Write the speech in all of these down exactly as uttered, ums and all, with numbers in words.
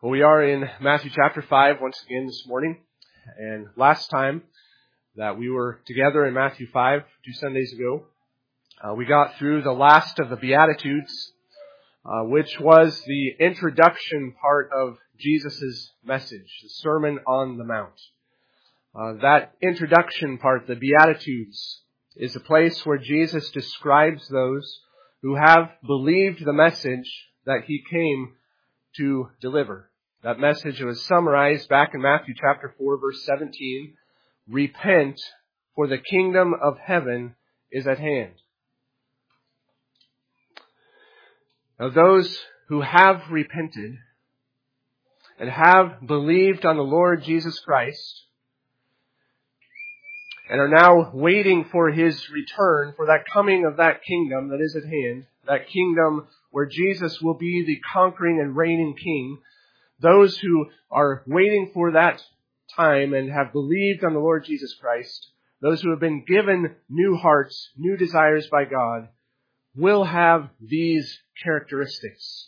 Well, we are in Matthew chapter five once again this morning. And last time that we were together in Matthew five, two Sundays ago, uh, we got through the last of the Beatitudes, uh, which was the introduction part of Jesus' message, the Sermon on the Mount. Uh, that introduction part, the Beatitudes, is a place where Jesus describes those who have believed the message that He came to deliver. That message was summarized back in Matthew chapter four, verse seventeen. Repent, for the kingdom of heaven is at hand. Now those who have repented and have believed on the Lord Jesus Christ and are now waiting for His return, for that coming of that kingdom that is at hand, that kingdom where Jesus will be the conquering and reigning King, those who are waiting for that time and have believed on the Lord Jesus Christ, those who have been given new hearts, new desires by God, will have these characteristics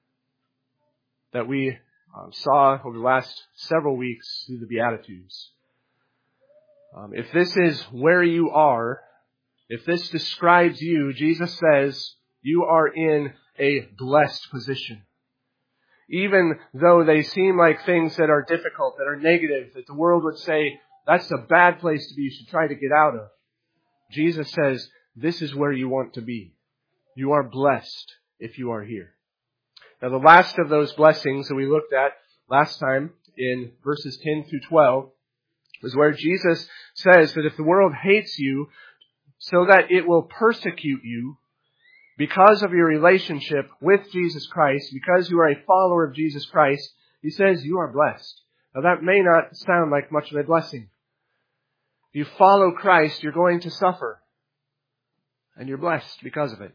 that we um, saw over the last several weeks through the Beatitudes. Um, if this is where you are, if this describes you, Jesus says you are in a blessed position. Even though they seem like things that are difficult, that are negative, that the world would say, that's a bad place to be, you should try to get out of. Jesus says, this is where you want to be. You are blessed if you are here. Now the last of those blessings that we looked at last time in verses ten through twelve was where Jesus says that if the world hates you so that it will persecute you, because of your relationship with Jesus Christ, because you are a follower of Jesus Christ, He says you are blessed. Now that may not sound like much of a blessing. If you follow Christ, you're going to suffer. And you're blessed because of it.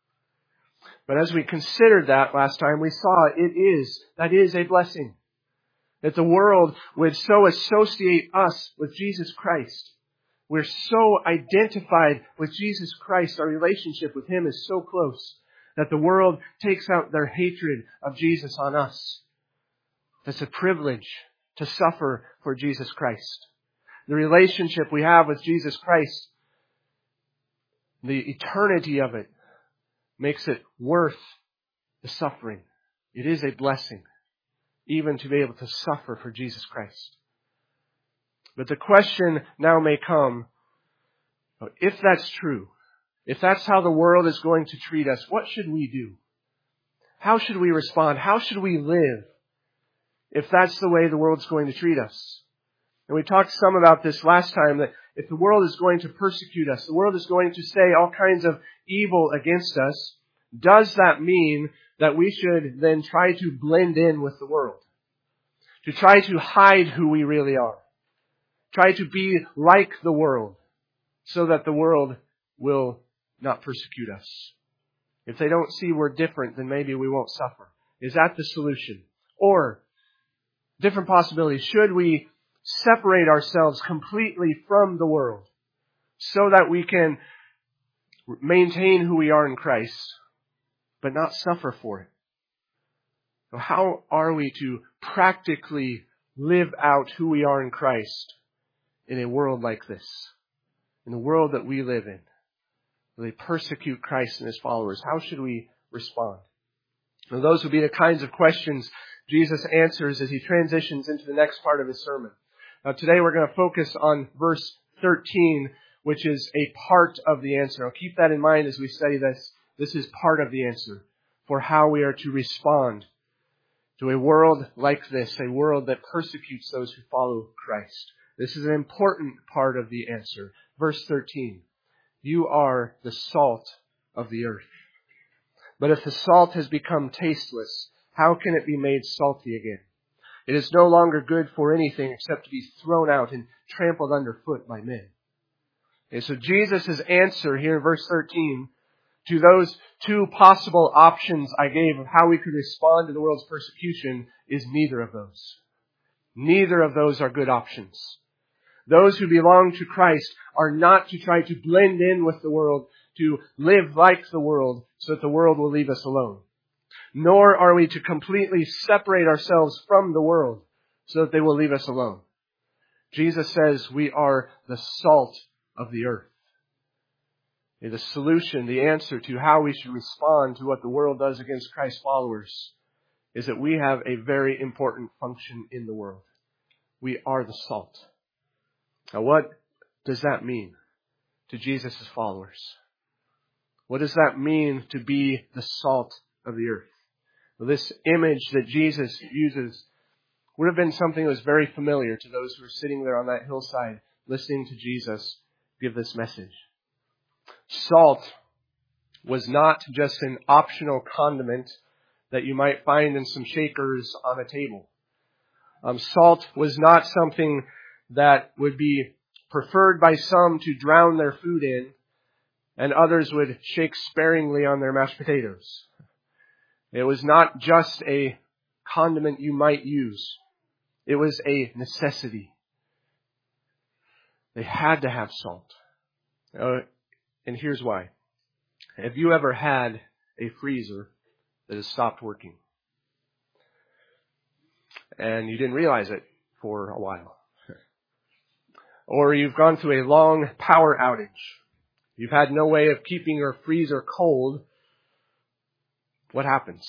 But as we considered that last time, we saw it is, that is a blessing. That the world would so associate us with Jesus Christ. We're so identified with Jesus Christ. Our relationship with Him is so close that the world takes out their hatred of Jesus on us. It's a privilege to suffer for Jesus Christ. The relationship we have with Jesus Christ, the eternity of it, makes it worth the suffering. It is a blessing, even to be able to suffer for Jesus Christ. But the question now may come, if that's true, if that's how the world is going to treat us, what should we do? How should we respond? How should we live if that's the way the world's going to treat us? And we talked some about this last time, that if the world is going to persecute us, the world is going to say all kinds of evil against us, does that mean that we should then try to blend in with the world? To try to hide who we really are? Try to be like the world so that the world will not persecute us. If they don't see we're different, then maybe we won't suffer. Is that the solution? Or, different possibilities, should we separate ourselves completely from the world so that we can maintain who we are in Christ, but not suffer for it? So how are we to practically live out who we are in Christ in a world like this? In the world that we live in, where they persecute Christ and His followers, how should we respond? Now, those would be the kinds of questions Jesus answers as He transitions into the next part of His sermon. Now, today we're going to focus on verse thirteen, which is a part of the answer. Now, keep that in mind as we study this. This is part of the answer for how we are to respond to a world like this, a world that persecutes those who follow Christ. This is an important part of the answer. Verse thirteen, you are the salt of the earth. But if the salt has become tasteless, how can it be made salty again? It is no longer good for anything except to be thrown out and trampled underfoot by men. Okay, so Jesus' answer here in verse thirteen to those two possible options I gave of how we could respond to the world's persecution is neither of those. Neither of those are good options. Those who belong to Christ are not to try to blend in with the world, to live like the world so that the world will leave us alone. nor are we to completely separate ourselves from the world so that they will leave us alone. Jesus says we are the salt of the earth. The solution, the answer to how we should respond to what the world does against Christ's followers is that we have a very important function in the world. We are the salt. Now, what does that mean to Jesus' followers? What does that mean to be the salt of the earth? Well, this image that Jesus uses would have been something that was very familiar to those who were sitting there on that hillside listening to Jesus give this message. Salt was not just an optional condiment that you might find in some shakers on a table. Um, salt was not something that would be preferred by some to drown their food in, and others would shake sparingly on their mashed potatoes. It was not just a condiment you might use. It was a necessity. They had to have salt. Uh, and here's why. Have you ever had a freezer that has stopped working? And you didn't realize it for a while. Or you've gone through a long power outage. You've had no way of keeping your freezer cold. What happens?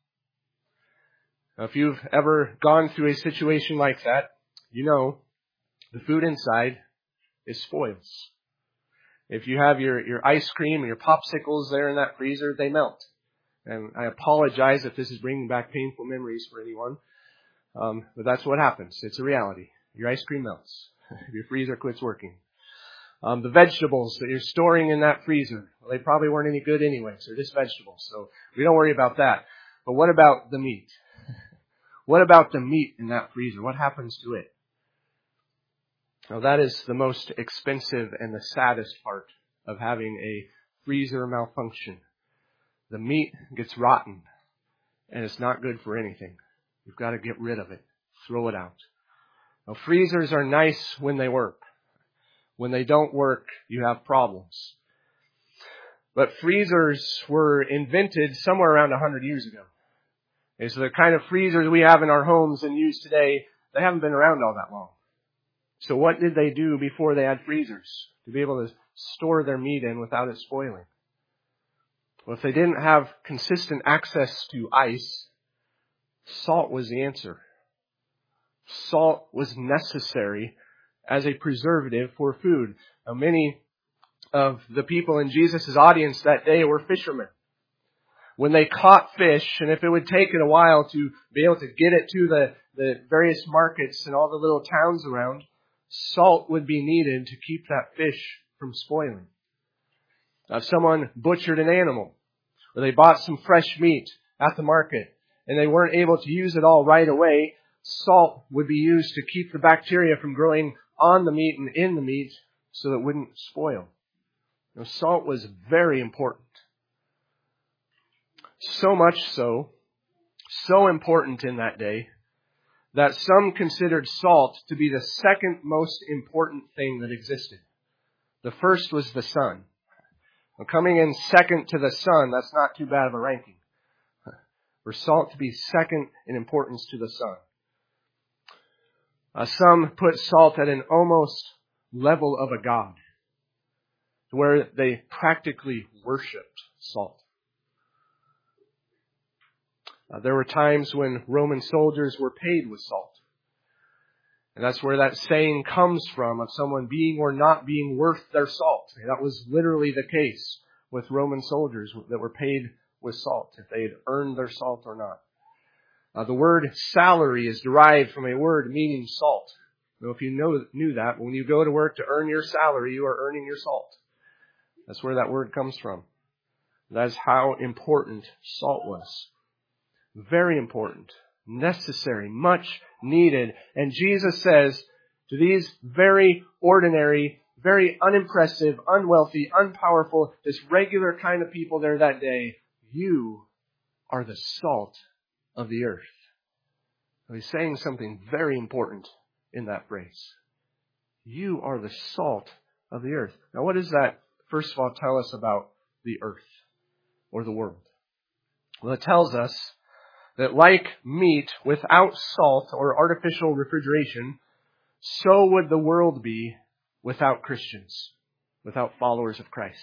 Now, if you've ever gone through a situation like that, you know the food inside is spoils. If you have your, your ice cream and your popsicles there in that freezer, they melt. And I apologize if this is bringing back painful memories for anyone. Um, but that's what happens. It's a reality. Your ice cream melts. Your freezer quits working. Um, the vegetables that you're storing in that freezer, well, they probably weren't any good anyway, so they're just vegetables. So we don't worry about that. But what about the meat? What about the meat in that freezer? What happens to it? Now, that is the most expensive and the saddest part of having a freezer malfunction. The meat gets rotten, and it's not good for anything. You've got to get rid of it. Throw it out. Now, freezers are nice when they work. When they don't work, you have problems. But freezers were invented somewhere around one hundred years ago. Okay, so the kind of freezers we have in our homes and use today, they haven't been around all that long. So what did they do before they had freezers? To be able to store their meat in without it spoiling. Well, if they didn't have consistent access to ice, salt was the answer. Salt was necessary as a preservative for food. Now, many of the people in Jesus' audience that day were fishermen. When they caught fish, and if it would take it a while to be able to get it to the, the various markets and all the little towns around, salt would be needed to keep that fish from spoiling. Now, if someone butchered an animal, or they bought some fresh meat at the market, and they weren't able to use it all right away, salt would be used to keep the bacteria from growing on the meat and in the meat so that it wouldn't spoil. Now, salt was very important. So much so, so important in that day, that some considered salt to be the second most important thing that existed. The first was the sun. Well, coming in second to the sun, that's not too bad of a ranking. For salt to be second in importance to the sun. Uh, some put salt at an almost level of a god, where they practically worshipped salt. Uh, there were times when Roman soldiers were paid with salt. And that's where that saying comes from, of someone being or not being worth their salt. That was literally the case with Roman soldiers that were paid with salt, if they had earned their salt or not. Uh, the word salary is derived from a word meaning salt. Now, if you know, knew that, when you go to work to earn your salary, you are earning your salt. That's where that word comes from. That's how important salt was. Very important, necessary, much needed. And Jesus says to these very ordinary, very unimpressive, unwealthy, unpowerful, this regular kind of people there that day, you are the salt of the earth. So he's saying something very important in that phrase. You are the salt of the earth. Now, what does that, first of all, tell us about the earth or the world? Well, it tells us that like meat without salt or artificial refrigeration, so would the world be without Christians, without followers of Christ.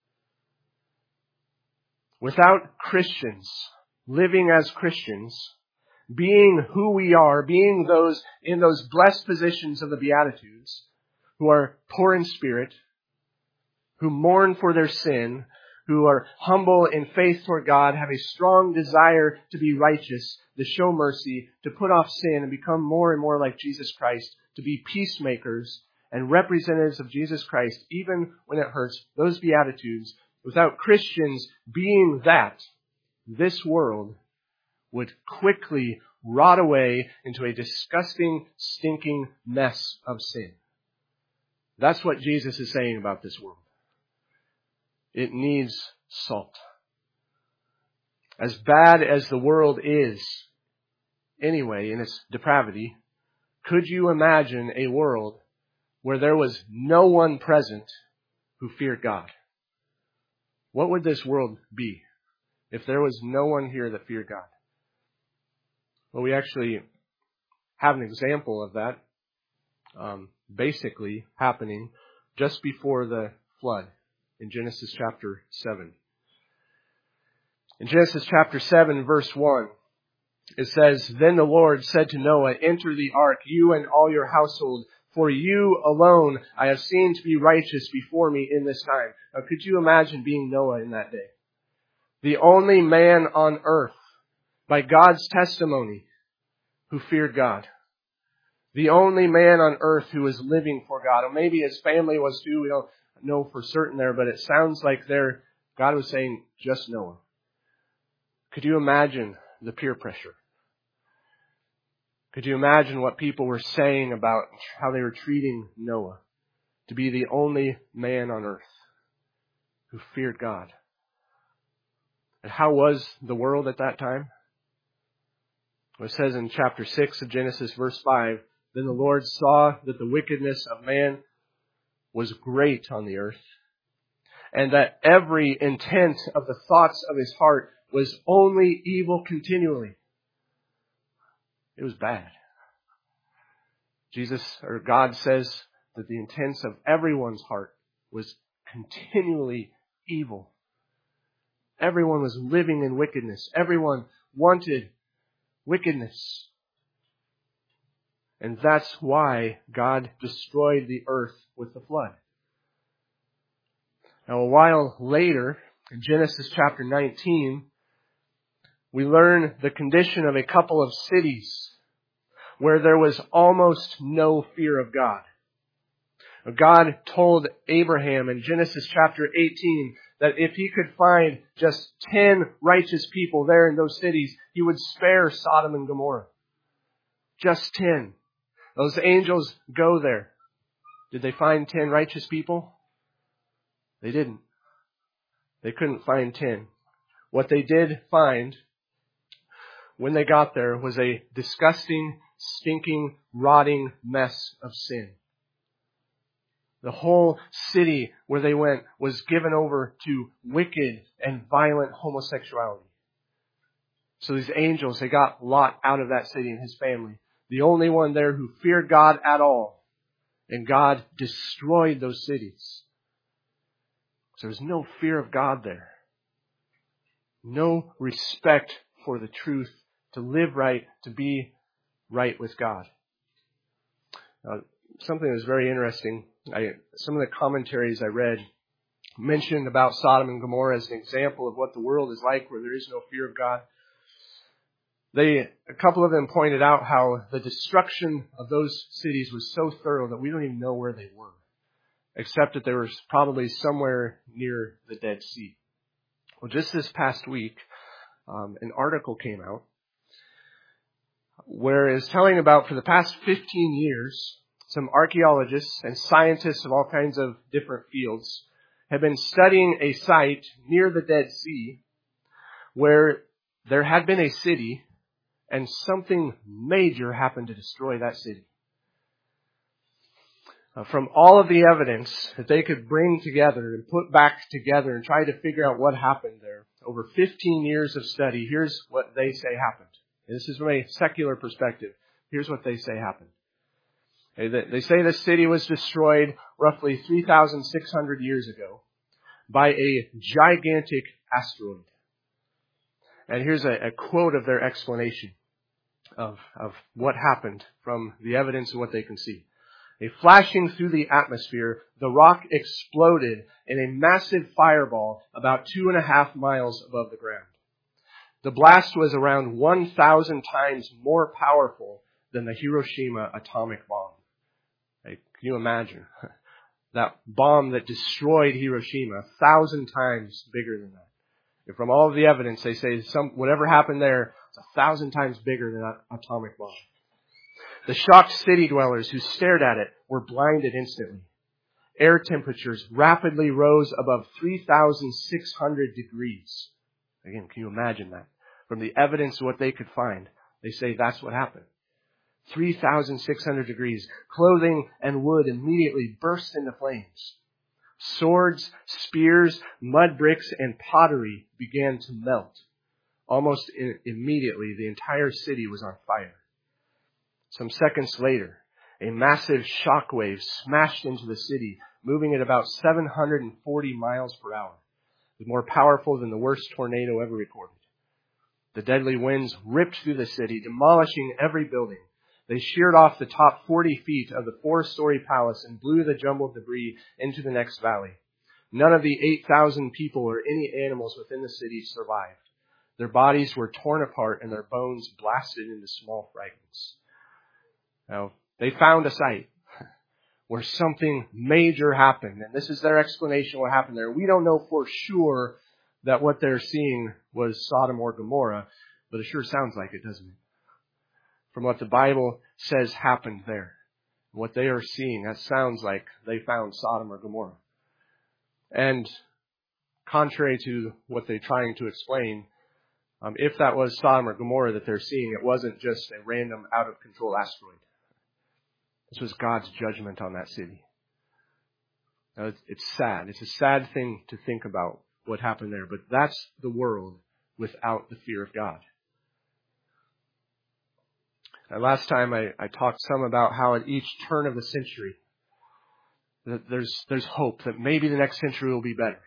Without Christians, living as Christians, being who we are, being those in those blessed positions of the Beatitudes, who are poor in spirit, who mourn for their sin, who are humble in faith toward God, have a strong desire to be righteous, to show mercy, to put off sin and become more and more like Jesus Christ, to be peacemakers and representatives of Jesus Christ, even when it hurts, those Beatitudes, without Christians being that, this world would quickly rot away into a disgusting, stinking mess of sin. That's what Jesus is saying about this world. It needs salt. As bad as the world is, anyway, in its depravity, could you imagine a world where there was no one present who feared God? What would this world be if there was no one here that feared God? Well, we actually have an example of that um, basically happening just before the flood in Genesis chapter seven. In Genesis chapter seven, verse one, it says, "Then the Lord said to Noah, 'Enter the ark, you and all your household, for you alone I have seen to be righteous before me in this time.'" Now, could you imagine being Noah in that day? The only man on earth, by God's testimony, who feared God. The only man on earth who was living for God. Or maybe his family was too. We don't know for certain there, but it sounds like there God was saying, just Noah. Could you imagine the peer pressure? Could you imagine what people were saying about how they were treating Noah to be the only man on earth who feared God? And how was the world at that time? Well, it says in chapter six of Genesis, verse five, "Then the Lord saw that the wickedness of man was great on the earth, and that every intent of the thoughts of his heart was only evil continually." It was bad. Jesus, or God, says that the intents of everyone's heart was continually evil. Everyone was living in wickedness. Everyone wanted wickedness. And that's why God destroyed the earth with the flood. Now, a while later, in Genesis chapter nineteen, we learn the condition of a couple of cities where there was almost no fear of God. God told Abraham in Genesis chapter eighteen that if he could find just ten righteous people there in those cities, he would spare Sodom and Gomorrah. Just ten. Those angels go there. Did they find ten righteous people? They didn't. They couldn't find ten. What they did find when they got there was a disgusting, stinking, rotting mess of sin. The whole city where they went was given over to wicked and violent homosexuality. So these angels, they got Lot out of that city and his family. The only one there who feared God at all. And God destroyed those cities. So there's no fear of God there. No respect for the truth, to live right, to be right with God. Uh, something that was very interesting, I, some of the commentaries I read mentioned about Sodom and Gomorrah as an example of what the world is like where there is no fear of God. They, a couple of them pointed out how the destruction of those cities was so thorough that we don't even know where they were, except that they were probably somewhere near the Dead Sea. Well, just this past week, um, an article came out where it's telling about for the past fifteen years, some archaeologists and scientists of all kinds of different fields have been studying a site near the Dead Sea where there had been a city and something major happened to destroy that city. Uh, from all of the evidence that they could bring together and put back together and try to figure out what happened there, over fifteen years of study, here's what they say happened. This is from a secular perspective. Here's what they say happened. They say the city was destroyed roughly three thousand six hundred years ago by a gigantic asteroid. And here's a, a quote of their explanation of, of what happened from the evidence and what they can see. A flashing through the atmosphere, the rock exploded in a massive fireball about two and a half miles above the ground. The blast was around one thousand times more powerful than the Hiroshima atomic bomb. Like, can you imagine? That bomb that destroyed Hiroshima, a thousand times bigger than that. And from all of the evidence, they say some whatever happened there, it's a thousand times bigger than that atomic bomb. The shocked city dwellers who stared at it were blinded instantly. Air temperatures rapidly rose above three thousand six hundred degrees. Again, can you imagine that? From the evidence of what they could find, they say that's what happened. three thousand six hundred degrees. Clothing and wood immediately burst into flames. Swords, spears, mud bricks, and pottery began to melt. Almost immediately, the entire city was on fire. Some seconds later, a massive shockwave smashed into the city, moving at about seven hundred forty miles per hour. It was more powerful than the worst tornado ever recorded. The deadly winds ripped through the city, demolishing every building. They sheared off the top forty feet of the four-story palace and blew the jumbled debris into the next valley. None of the eight thousand people or any animals within the city survived. Their bodies were torn apart and their bones blasted into small fragments. Now, they found a site where something major happened, and this is their explanation of what happened there. We don't know for sure that what they're seeing was Sodom or Gomorrah, but it sure sounds like it, doesn't it? From what the Bible says happened there, what they are seeing, that sounds like they found Sodom or Gomorrah. And contrary to what they're trying to explain, um, if that was Sodom or Gomorrah that they're seeing, it wasn't just a random out-of-control asteroid. This was God's judgment on that city. Now, it's, it's sad. It's a sad thing to think about what happened there, but that's the world without the fear of God. And last time I, I talked some about how at each turn of the century, that there's there's hope that maybe the next century will be better.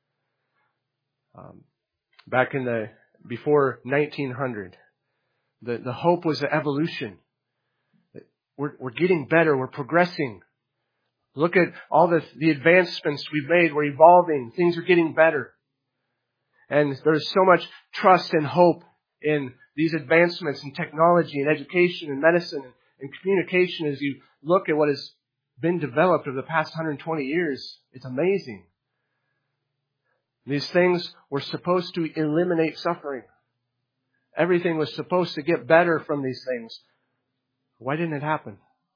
Um, back in the before nineteen hundred, the, the hope was the evolution. We're, we're getting better. We're progressing. Look at all the, the advancements we've made. We're evolving. Things are getting better. And there's so much trust and hope in these advancements in technology and education and medicine and, and communication. As you look at what has been developed over the past one hundred twenty years, it's amazing. These things were supposed to eliminate suffering. Everything was supposed to get better from these things. Why didn't it happen?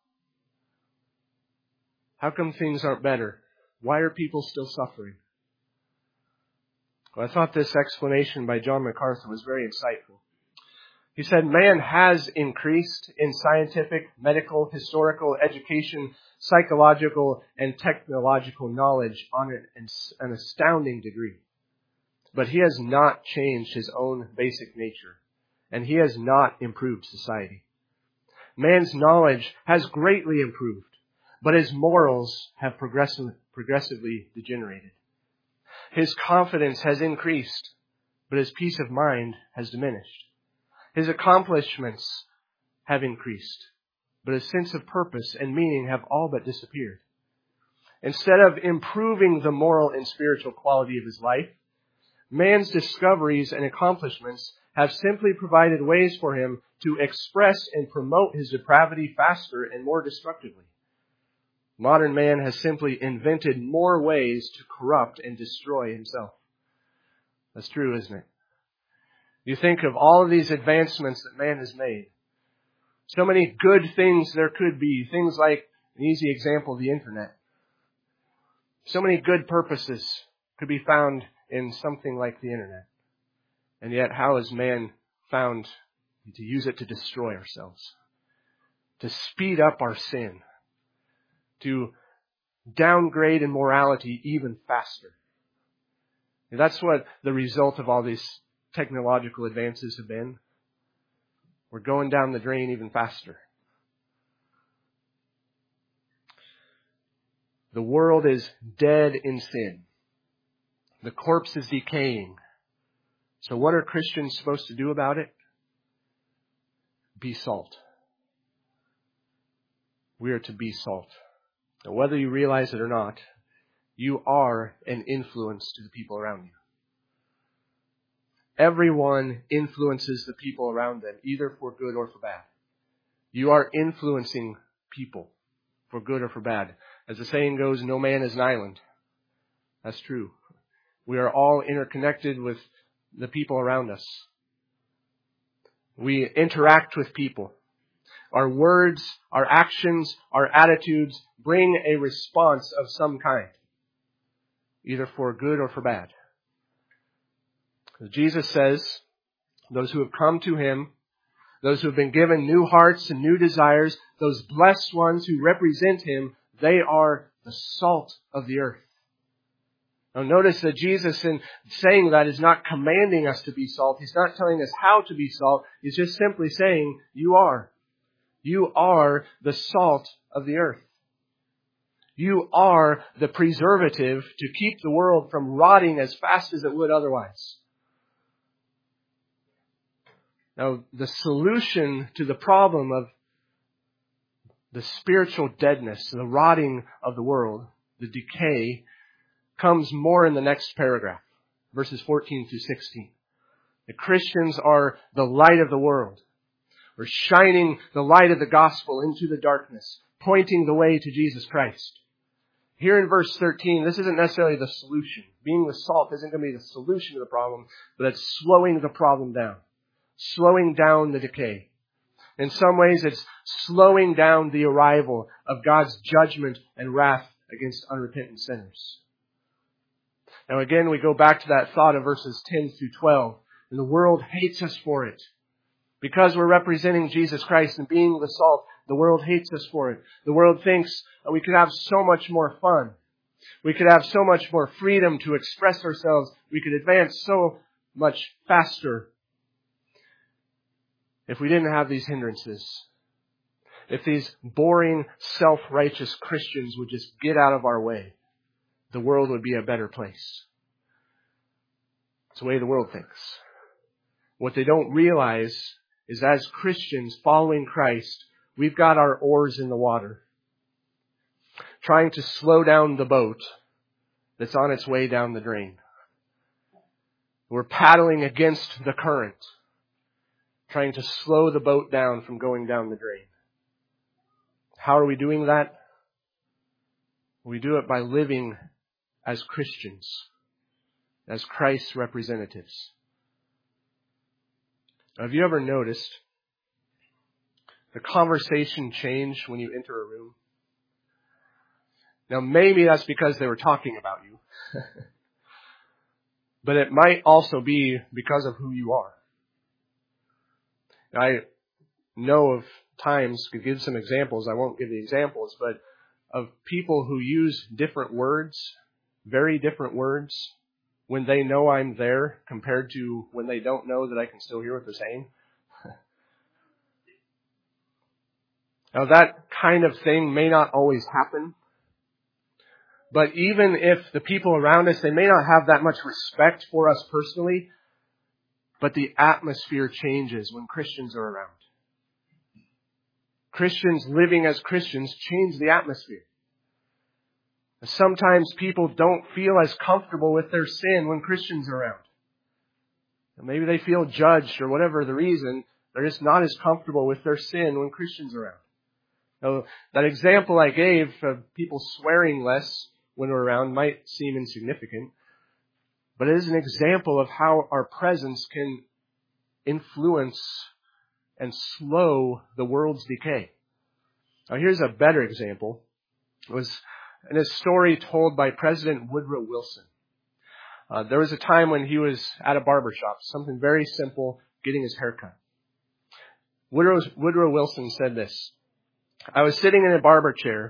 How come things aren't better? Why are people still suffering? Well, I thought this explanation by John MacArthur was very insightful. He said, man has increased in scientific, medical, historical, education, psychological, and technological knowledge on an, an astounding degree. But he has not changed his own basic nature, and he has not improved society. Man's knowledge has greatly improved, but his morals have progressive, progressively degenerated. His confidence has increased, but his peace of mind has diminished. His accomplishments have increased, but his sense of purpose and meaning have all but disappeared. Instead of improving the moral and spiritual quality of his life, man's discoveries and accomplishments have simply provided ways for him to express and promote his depravity faster and more destructively. Modern man has simply invented more ways to corrupt and destroy himself. That's true, isn't it? You think of all of these advancements that man has made. So many good things there could be. Things like, an easy example, the internet. So many good purposes could be found in something like the internet. And yet, how has man found to use it to destroy ourselves? To speed up our sin? To downgrade in morality even faster. And that's what the result of all these technological advances have been. We're going down the drain even faster. The world is dead in sin. The corpse is decaying. So what are Christians supposed to do about it? Be salt. We are to be salt. Now, whether you realize it or not, you are an influence to the people around you. Everyone influences the people around them, either for good or for bad. You are influencing people for good or for bad. As the saying goes, no man is an island. That's true. We are all interconnected with the people around us. We interact with people. Our words, our actions, our attitudes bring a response of some kind, either for good or for bad. As Jesus says, those who have come to Him, those who have been given new hearts and new desires, those blessed ones who represent Him, they are the salt of the earth. Now notice that Jesus, in saying that, is not commanding us to be salt. He's not telling us how to be salt. He's just simply saying, you are. You are the salt of the earth. You are the preservative to keep the world from rotting as fast as it would otherwise. Now, the solution to the problem of the spiritual deadness, the rotting of the world, the decay, comes more in the next paragraph, verses fourteen through sixteen. The Christians are the light of the world. We're shining the light of the gospel into the darkness, pointing the way to Jesus Christ. Here in verse thirteen, this isn't necessarily the solution. Being the salt isn't going to be the solution to the problem, but it's slowing the problem down, slowing down the decay. In some ways, it's slowing down the arrival of God's judgment and wrath against unrepentant sinners. Now again, we go back to that thought of verses ten through twelve. And the world hates us for it. Because we're representing Jesus Christ and being the salt, the world hates us for it. The world thinks that we could have so much more fun. We could have so much more freedom to express ourselves. We could advance so much faster if we didn't have these hindrances. If these boring, self-righteous Christians would just get out of our way, the world would be a better place. It's the way the world thinks. What they don't realize is as Christians following Christ, we've got our oars in the water, trying to slow down the boat that's on its way down the drain. We're paddling against the current, trying to slow the boat down from going down the drain. How are we doing that? We do it by living as Christians, as Christ's representatives. Have you ever noticed the conversation change when you enter a room? Now, maybe that's because they were talking about you. But it might also be because of who you are. I know of times, to give some examples, I won't give the examples, but of people who use different words, very different words, when they know I'm there compared to when they don't know that I can still hear what they're saying. Now that kind of thing may not always happen. But even if the people around us, they may not have that much respect for us personally, but the atmosphere changes when Christians are around. Christians living as Christians change the atmosphere. Sometimes people don't feel as comfortable with their sin when Christians are around. Maybe they feel judged or whatever the reason. They're just not as comfortable with their sin when Christians are around. Now, that example I gave of people swearing less when we're around might seem insignificant, but it is an example of how our presence can influence and slow the world's decay. Now here's a better example. It was in a story told by President Woodrow Wilson. Uh, there was a time when he was at a barber shop, something very simple, getting his hair cut. Woodrow, Woodrow Wilson said this: "I was sitting in a barber chair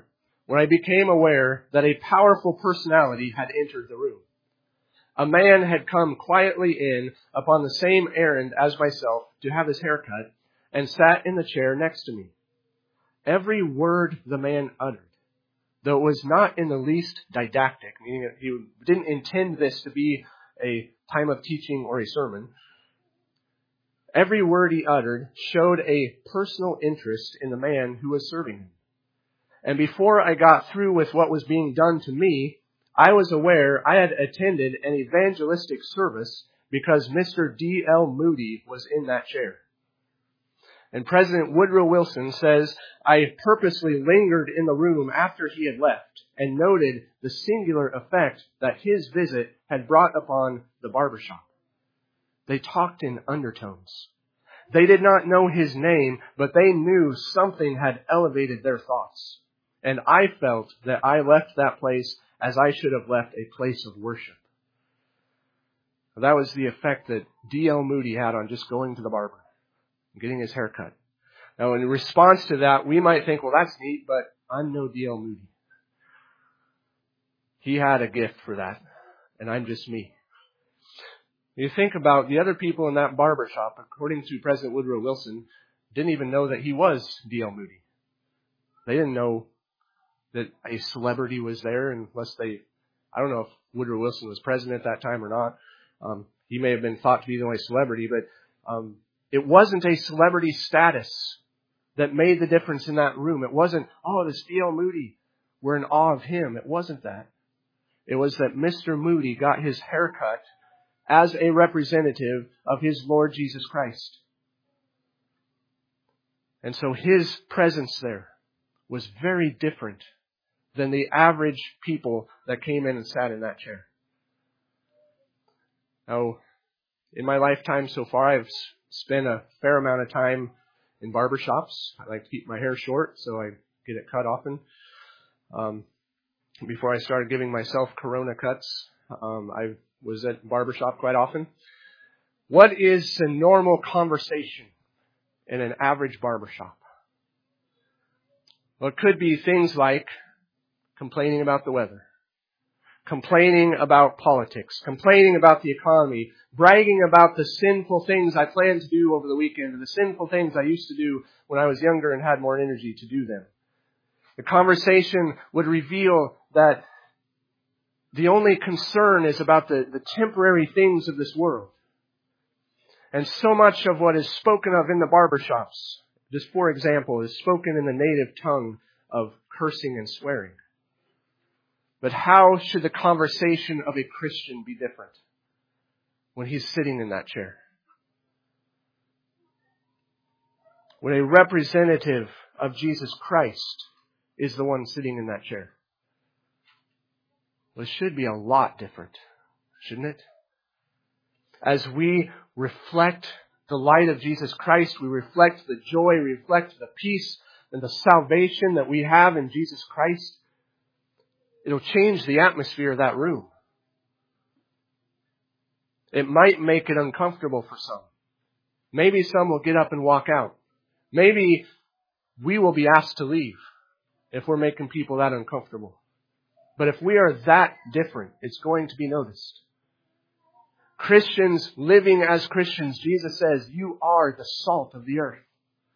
when I became aware that a powerful personality had entered the room. A man had come quietly in upon the same errand as myself to have his hair cut and sat in the chair next to me. Every word the man uttered, though it was not in the least didactic, meaning that he didn't intend this to be a time of teaching or a sermon, every word he uttered showed a personal interest in the man who was serving him. And before I got through with what was being done to me, I was aware I had attended an evangelistic service because Mister D L Moody was in that chair. And President Woodrow Wilson says, I purposely lingered in the room after he had left and noted the singular effect that his visit had brought upon the barbershop. They talked in undertones. They did not know his name, but they knew something had elevated their thoughts. And I felt that I left that place as I should have left a place of worship. That was the effect that D L Moody had on just going to the barber, getting his hair cut. Now, in response to that, we might think, well, that's neat, but I'm no D L Moody. He had a gift for that, and I'm just me. You think about the other people in that barber shop, according to President Woodrow Wilson, didn't even know that he was D L Moody. They didn't know that a celebrity was there unless they, I don't know if Woodrow Wilson was president at that time or not. Um, he may have been thought to be the only celebrity, but um, it wasn't a celebrity status that made the difference in that room. It wasn't, oh, this D L Moody, we're in awe of him. It wasn't that. It was that Mister Moody got his hair cut as a representative of his Lord Jesus Christ. And so his presence there was very different than the average people that came in and sat in that chair. Now, in my lifetime so far, I've spent a fair amount of time in barbershops. I like to keep my hair short, so I get it cut often. Um, before I started giving myself Corona cuts, um, I was at barbershop quite often. What is a normal conversation in an average barbershop? Well, it could be things like complaining about the weather, complaining about politics, complaining about the economy, bragging about the sinful things I plan to do over the weekend, or the sinful things I used to do when I was younger and had more energy to do them. The conversation would reveal that the only concern is about the, the temporary things of this world. And so much of what is spoken of in the barbershops, just for example, is spoken in the native tongue of cursing and swearing. But how should the conversation of a Christian be different when he's sitting in that chair? When a representative of Jesus Christ is the one sitting in that chair. Well, it should be a lot different, shouldn't it? As we reflect the light of Jesus Christ, we reflect the joy, we reflect the peace and the salvation that we have in Jesus Christ. It'll change the atmosphere of that room. It might make it uncomfortable for some. Maybe some will get up and walk out. Maybe we will be asked to leave if we're making people that uncomfortable. But if we are that different, it's going to be noticed. Christians living as Christians, Jesus says, you are the salt of the earth.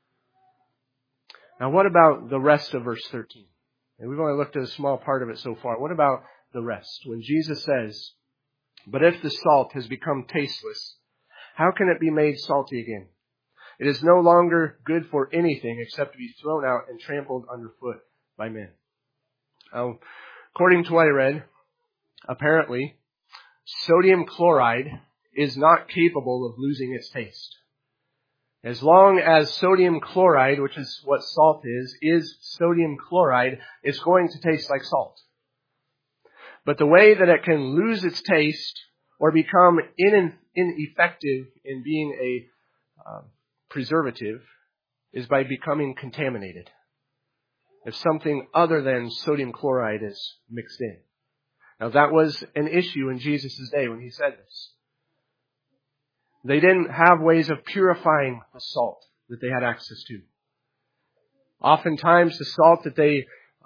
Now what about the rest of verse thirteen? And we've only looked at a small part of it so far. What about the rest? When Jesus says, but if the salt has become tasteless, how can it be made salty again? It is no longer good for anything except to be thrown out and trampled underfoot by men. Now, according to what I read, apparently, sodium chloride is not capable of losing its taste. As long as sodium chloride, which is what salt is, is sodium chloride, it's going to taste like salt. But the way that it can lose its taste or become in, ineffective in being a uh, preservative is by becoming contaminated. If something other than sodium chloride is mixed in. Now that was an issue in Jesus' day when he said this. They didn't have ways of purifying the salt that they had access to. Oftentimes the salt that they um,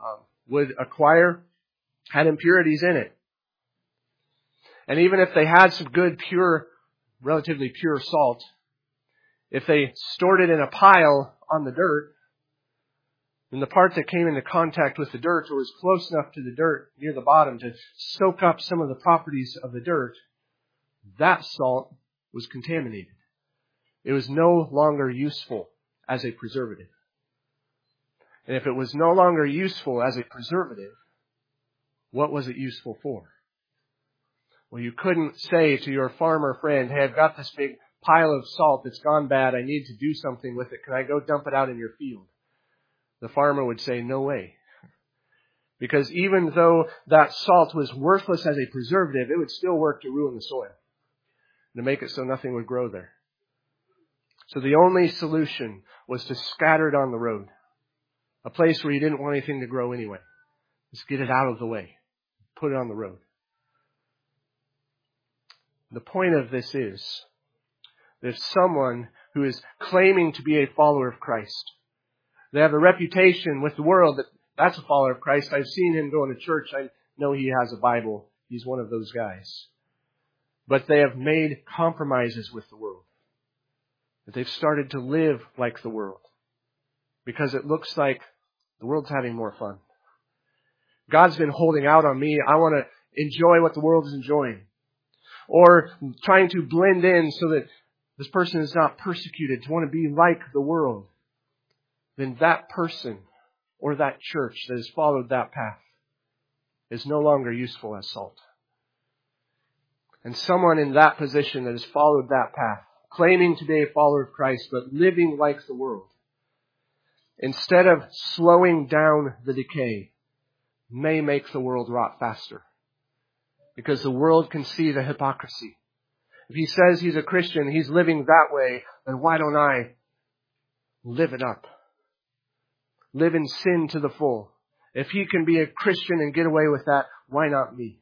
would acquire had impurities in it. And even if they had some good, pure, relatively pure salt, if they stored it in a pile on the dirt, then the part that came into contact with the dirt or was close enough to the dirt near the bottom to soak up some of the properties of the dirt, that salt was contaminated. It was no longer useful as a preservative. And if it was no longer useful as a preservative, what was it useful for? Well, you couldn't say to your farmer friend, hey, I've got this big pile of salt that's gone bad. I need to do something with it. Can I go dump it out in your field? The farmer would say, no way. Because even though that salt was worthless as a preservative, it would still work to ruin the soil, to make it so nothing would grow there. So the only solution was to scatter it on the road, a place where you didn't want anything to grow anyway. Just get it out of the way. Put it on the road. The point of this is that if someone who is claiming to be a follower of Christ, they have a reputation with the world that that's a follower of Christ. I've seen him going to church. I know he has a Bible. He's one of those guys. But they have made compromises with the world. That they've started to live like the world. Because it looks like the world's having more fun. God's been holding out on me. I want to enjoy what the world is enjoying. Or trying to blend in so that this person is not persecuted, to want to be like the world. Then that person or that church that has followed that path is no longer useful as salt. And someone in that position that has followed that path, claiming to be a follower of Christ, but living like the world, instead of slowing down the decay, may make the world rot faster. Because the world can see the hypocrisy. If he says he's a Christian, he's living that way, then why don't I live it up? Live in sin to the full. If he can be a Christian and get away with that, why not me?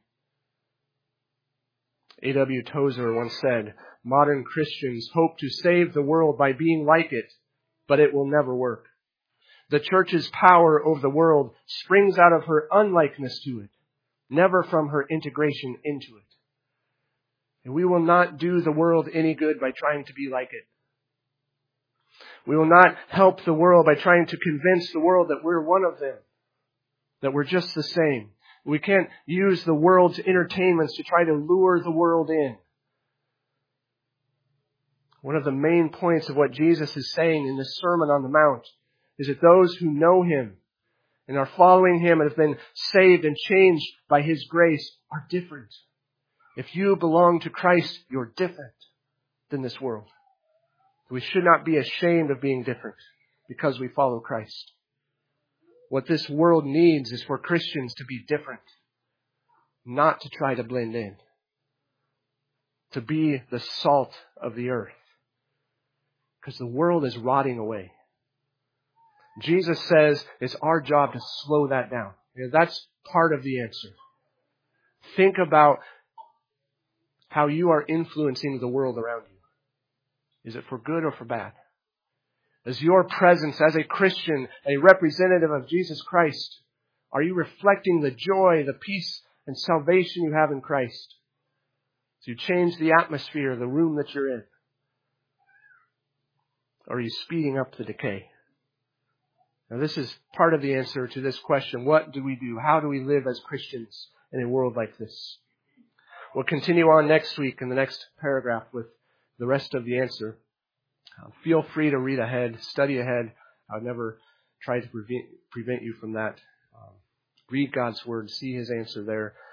A W Tozer once said, modern Christians hope to save the world by being like it, but it will never work. The church's power over the world springs out of her unlikeness to it, never from her integration into it. And we will not do the world any good by trying to be like it. We will not help the world by trying to convince the world that we're one of them, that we're just the same. We can't use the world's entertainments to try to lure the world in. One of the main points of what Jesus is saying in this Sermon on the Mount is that those who know Him and are following Him and have been saved and changed by His grace are different. If you belong to Christ, you're different than this world. We should not be ashamed of being different because we follow Christ. What this world needs is for Christians to be different, not to try to blend in, to be the salt of the earth, because the world is rotting away. Jesus says it's our job to slow that down. You know, that's part of the answer. Think about how you are influencing the world around you. Is it for good or for bad? Is your presence as a Christian, a representative of Jesus Christ, are you reflecting the joy, the peace, and salvation you have in Christ? Do you change the atmosphere, the room that you're in? Or are you speeding up the decay? Now, this is part of the answer to this question. What do we do? How do we live as Christians in a world like this? We'll continue on next week in the next paragraph with the rest of the answer. Uh, feel free to read ahead, study ahead. I would never try to prevent, prevent you from that. Um, read God's Word, see His answer there.